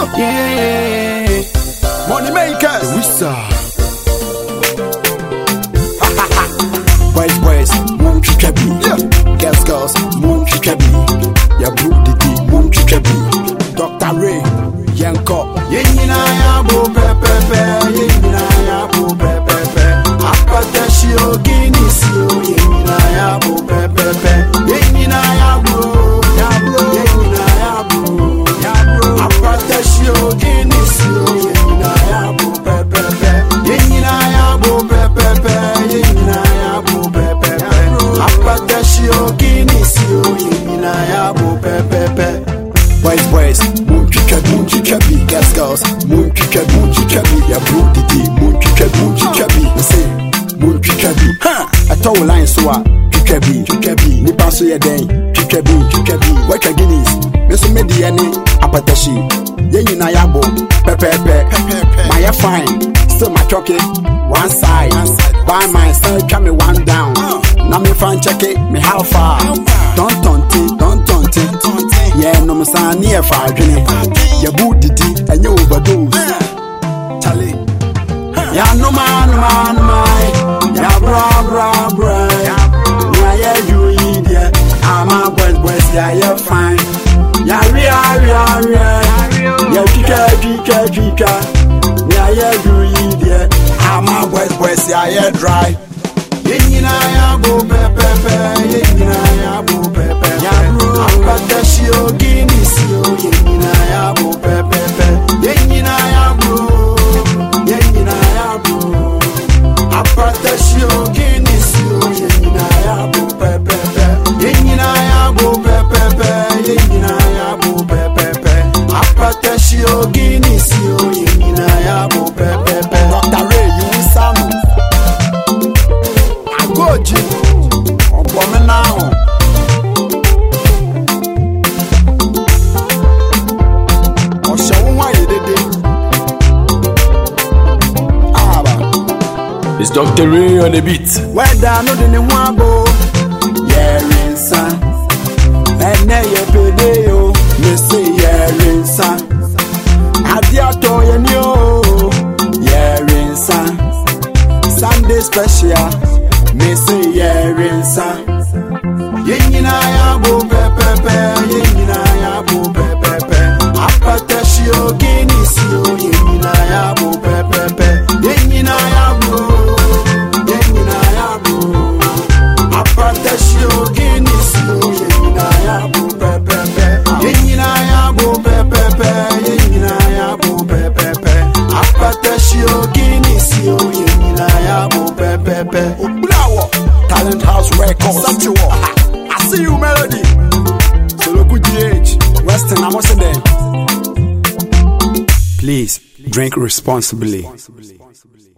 Yeah. Money makers. The wizard. Boys, moon chichabi. Girls, moon chichabi. Ya blue didi, moon chichabi. Dr. Ray, Yanko. Yenina ya bo pepepe. Yenina ya bo pepepe. Apatashi oginisi. Yenina ya bo pepepe. Yenina ya bro. Yenina ya bro. Apatashi oginisi. Yenina ya bo pepepe. Yenina ya bo pepepe. Yenina ya bo pepepe. Apatashi oginisi. Yenina ya bo pepepe. Boys, moon chichabi. Girls, moon chichabi. Ya blue didi, moon chichabi. We say, moon chichabi. I told line so chichabi. Nipa so ye den, chichabi. Watch your guineas. Me so me di any apatashi. Yenina ya bo pepepe. My fine, still my chucky. One side, by my side, try me one down. Now me fan check it, me how far. Don't taunt it. Yeah, no musa near far journey. Ya boot didi and you overdose. Charlie. Ya no man. Ya bra. Yeah, you idiot. I'm a boys, yeah, you're fine. Ya real. Ya chicha. Yeah, you idiot. I'm a boys, yeah, you're dry. Yenina ya bo pepepe. Yenina ya bo pepepe. Apatashi oginisi. Yenina ya bo pepepe. Yenina ya bro. Apatashi oginisi. Yenina ya bo pepepe. Yenina ya bo pepepe. Yenina ya bo pepepe. Apatashi oginisi. Yenina ya bo pepepe. Dr. Ray, you will sound. Goji, Obama now. It's Dr. Ray on the beat. Where down no the wabo. Yeah, rinsa. And now you pedeo. Me say yeah, rinsa. Adia toy and yo. Yeah, rinsa. Sunday special. Me say yeah, rinsa. Yenina ya bo pepepe. Yenina ya bo pepepe. Apatashi oginisi. Yenina ya bo pepepe. Yenina ya bro. Apatashi oginisi. Yenina ya bo pepepe. Yenina ya bo pepepe. Yenina ya bo pepepe. Apatashi oginisi. Yenina ya bo pepepe. Talent House Records. Sachiwo. I see you, Melody. Solo good GH. Western, I'm also there. Please drink responsibly.